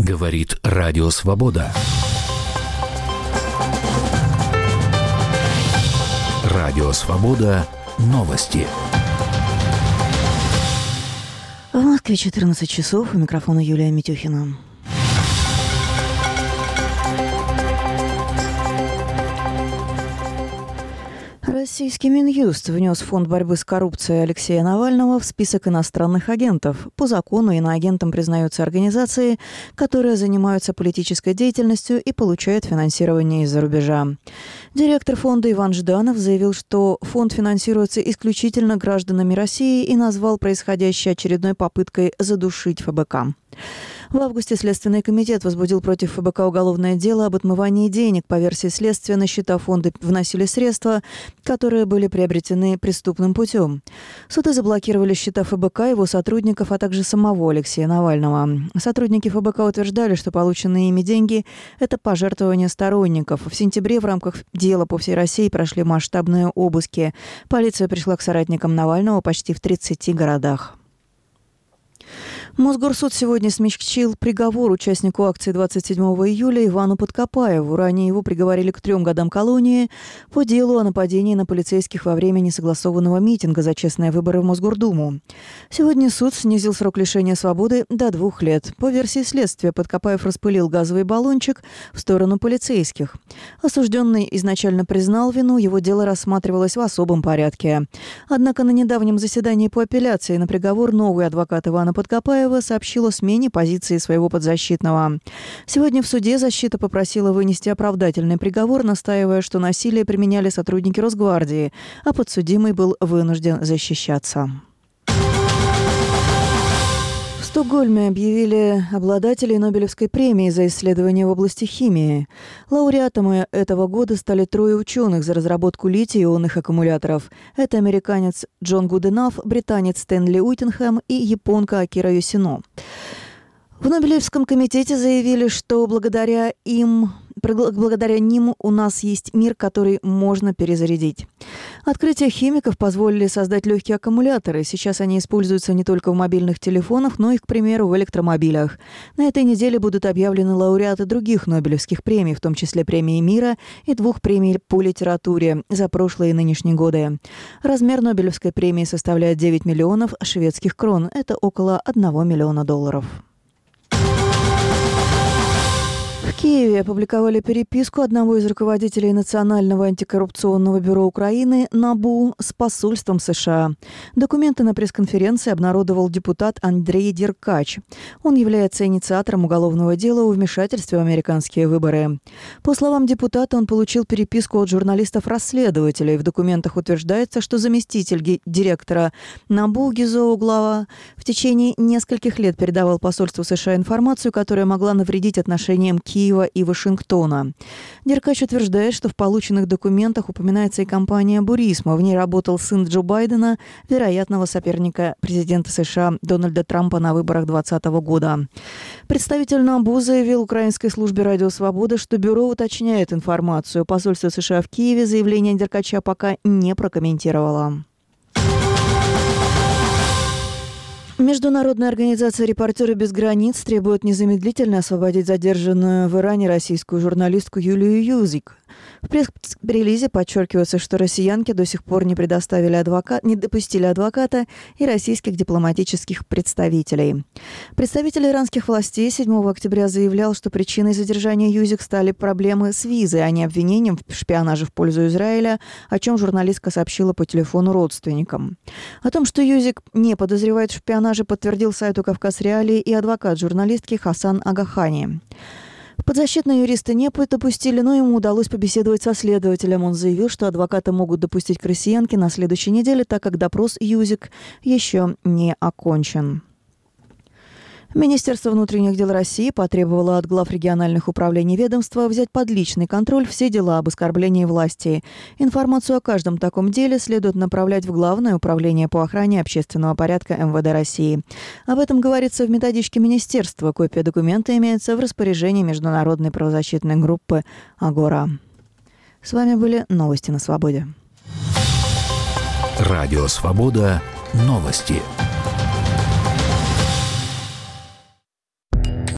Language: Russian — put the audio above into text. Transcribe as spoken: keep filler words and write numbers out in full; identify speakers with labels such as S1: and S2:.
S1: Говорит Радио Свобода. Радио Свобода. Новости.
S2: В Москве четырнадцать часов. У микрофона Юлия Митюхина. Российский Минюст внес Фонд борьбы с коррупцией Алексея Навального в список иностранных агентов. По закону иноагентом признаются организации, которые занимаются политической деятельностью и получают финансирование из-за рубежа. Директор фонда Иван Жданов заявил, что фонд финансируется исключительно гражданами России и назвал происходящее очередной попыткой задушить ФБК. В августе Следственный комитет возбудил против ФБК уголовное дело об отмывании денег. По версии следствия, на счета фонда вносили средства, которые были приобретены преступным путем. Суды заблокировали счета ФБК, его сотрудников, а также самого Алексея Навального. Сотрудники ФБК утверждали, что полученные ими деньги – это пожертвования сторонников. В сентябре в рамках дела по всей России прошли масштабные обыски. Полиция пришла к соратникам Навального почти в тридцати городах. Мосгорсуд сегодня смягчил приговор участнику акции двадцать седьмого июля Ивану Подкопаеву. Ранее его приговорили к трем годам колонии по делу о нападении на полицейских во время несогласованного митинга за честные выборы в Мосгордуму. Сегодня суд снизил срок лишения свободы до двух лет. По версии следствия, Подкопаев распылил газовый баллончик в сторону полицейских. Осужденный изначально признал вину, его дело рассматривалось в особом порядке. Однако на недавнем заседании по апелляции на приговор новый адвокат Ивана Подкопаева сообщил о смене позиции своего подзащитного. Сегодня в суде защита попросила вынести оправдательный приговор, настаивая, что насилие применяли сотрудники Росгвардии, а подсудимый был вынужден защищаться. В Стокгольме объявили обладателей Нобелевской премии за исследования в области химии. Лауреатами этого года стали трое ученых за разработку литий-ионных аккумуляторов. Это американец Джон Гуденаф, британец Стэнли Уиттенхэм и японка Акира Йосино. В Нобелевском комитете заявили, что благодаря им, благодаря ним у нас есть мир, который можно перезарядить. Открытия химиков позволили создать легкие аккумуляторы. Сейчас они используются не только в мобильных телефонах, но и, к примеру, в электромобилях. На этой неделе будут объявлены лауреаты других Нобелевских премий, в том числе премии мира и двух премий по литературе за прошлые и нынешние годы. Размер Нобелевской премии составляет девять миллионов шведских крон. Это около одного миллиона долларов. В Киеве опубликовали переписку одного из руководителей Национального антикоррупционного бюро Украины НАБУ с посольством США. Документы на пресс-конференции обнародовал депутат Андрей Деркач. Он является инициатором уголовного дела о вмешательстве в американские выборы. По словам депутата, он получил переписку от журналистов-расследователей. В документах утверждается, что заместитель директора НАБУ Гизо Углава в течение нескольких лет передавал посольству США информацию, которая могла навредить отношениям Киева и Вашингтона. Деркач утверждает, что в полученных документах упоминается и компания «Бурисма». В ней работал сын Джо Байдена, вероятного соперника президента США Дональда Трампа на выборах двадцатого года. Представитель НАБУ заявил украинской службе «Радио Свобода», что бюро уточняет информацию. Посольство США в Киеве заявление Деркача пока не прокомментировало. Международная организация «Репортеры без границ» требует незамедлительно освободить задержанную в Иране российскую журналистку Юлию Юзик. В пресс-релизе подчеркивается, что россиянки до сих пор не предоставили адвокат, не допустили адвоката и российских дипломатических представителей. Представитель иранских властей седьмого октября заявлял, что причиной задержания Юзик стали проблемы с визой, а не обвинением в шпионаже в пользу Израиля, о чем журналистка сообщила по телефону родственникам. О том, что Юзик не подозревает в шпионаже, подтвердил сайту «Кавказ Реалии» и адвокат журналистки Хасан Агахани. Подзащитные юристы не допустили, но ему удалось побеседовать со следователем. Он заявил, что адвоката могут допустить к россиянке на следующей неделе, так как допрос Юзик еще не окончен. Министерство внутренних дел России потребовало от глав региональных управлений ведомства взять под личный контроль все дела об оскорблении власти. Информацию о каждом таком деле следует направлять в Главное управление по охране общественного порядка эм вэ дэ России. Об этом говорится в методичке министерства. Копия документа имеется в распоряжении международной правозащитной группы «Агора». С вами были новости на Свободе.
S1: Радио Свобода. Новости.